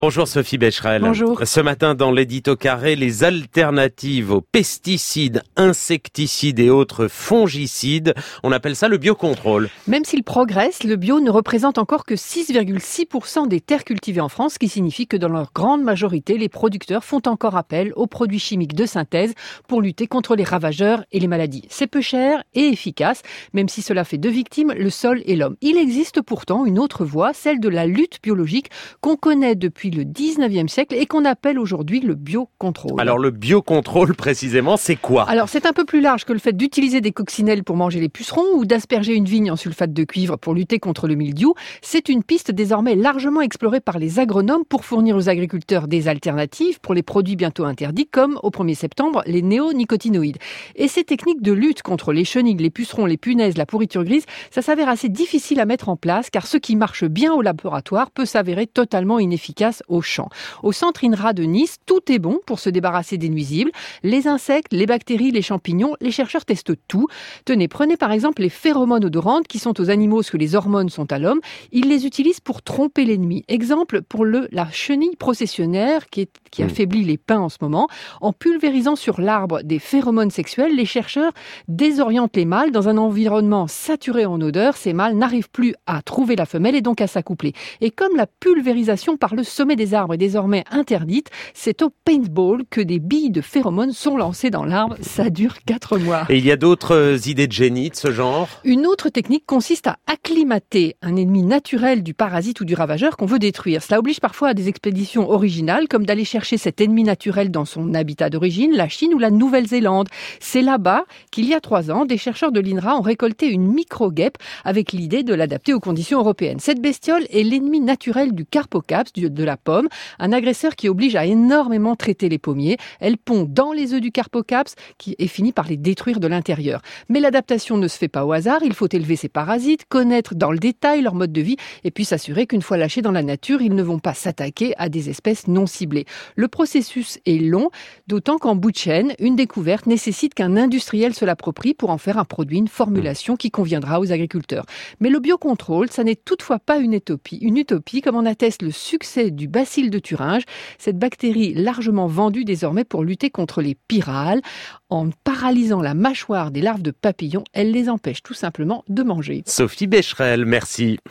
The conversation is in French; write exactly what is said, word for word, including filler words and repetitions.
Bonjour Sophie Becherel. Bonjour. Ce matin dans l'édito carré, les alternatives aux pesticides, insecticides et autres fongicides, on appelle ça le biocontrôle. Même s'il progresse, le bio ne représente encore que six virgule six pour cent des terres cultivées en France, ce qui signifie que dans leur grande majorité, les producteurs font encore appel aux produits chimiques de synthèse pour lutter contre les ravageurs et les maladies. C'est peu cher et efficace, même si cela fait deux victimes, le sol et l'homme. Il existe pourtant une autre voie, celle de la lutte biologique qu'on connaît depuis le dix-neuvième siècle et qu'on appelle aujourd'hui le biocontrôle. Alors le biocontrôle précisément, c'est quoi ? Alors c'est un peu plus large que le fait d'utiliser des coccinelles pour manger les pucerons ou d'asperger une vigne en sulfate de cuivre pour lutter contre le mildiou. C'est une piste désormais largement explorée par les agronomes pour fournir aux agriculteurs des alternatives pour les produits bientôt interdits comme au premier septembre les néonicotinoïdes. Et ces techniques de lutte contre les chenilles, les pucerons, les punaises, la pourriture grise, ça s'avère assez difficile à mettre en place car ce qui marche bien au laboratoire peut s'avérer totalement inefficace au champ. Au centre INRA de Nice, tout est bon pour se débarrasser des nuisibles. Les insectes, les bactéries, les champignons, les chercheurs testent tout. Tenez, prenez par exemple les phéromones odorantes qui sont aux animaux ce que les hormones sont à l'homme. Ils les utilisent pour tromper l'ennemi. Exemple pour le, la chenille processionnaire qui, est, qui affaiblit les pins en ce moment. En pulvérisant sur l'arbre des phéromones sexuels, les chercheurs désorientent les mâles dans un environnement saturé en odeur. Ces mâles n'arrivent plus à trouver la femelle et donc à s'accoupler. Et comme la pulvérisation par le sommet des arbres est désormais interdite, c'est au paintball que des billes de phéromones sont lancées dans l'arbre. Ça dure quatre mois. Et il y a d'autres idées de génie de ce genre ? Une autre technique consiste à acclimater un ennemi naturel du parasite ou du ravageur qu'on veut détruire. Cela oblige parfois à des expéditions originales, comme d'aller chercher cet ennemi naturel dans son habitat d'origine, la Chine ou la Nouvelle-Zélande. C'est là-bas qu'il y a trois ans, des chercheurs de l'INRA ont récolté une micro-guêpe avec l'idée de l'adapter aux conditions européennes. Cette bestiole est l'ennemi naturel du carpocaps, de la pomme, un agresseur qui oblige à énormément traiter les pommiers. Elle pond dans les œufs du carpocaps qui est fini par les détruire de l'intérieur. Mais l'adaptation ne se fait pas au hasard, il faut élever ces parasites, connaître dans le détail leur mode de vie et puis s'assurer qu'une fois lâchés dans la nature, ils ne vont pas s'attaquer à des espèces non ciblées. Le processus est long, d'autant qu'en bout de chaîne, une découverte nécessite qu'un industriel se l'approprie pour en faire un produit, une formulation qui conviendra aux agriculteurs. Mais le biocontrôle, ça n'est toutefois pas une utopie, une utopie comme en atteste le succès du bacille de Thuringe, cette bactérie largement vendue désormais pour lutter contre les pyrales. En paralysant la mâchoire des larves de papillons, elle les empêche tout simplement de manger. Sophie Becherel, merci.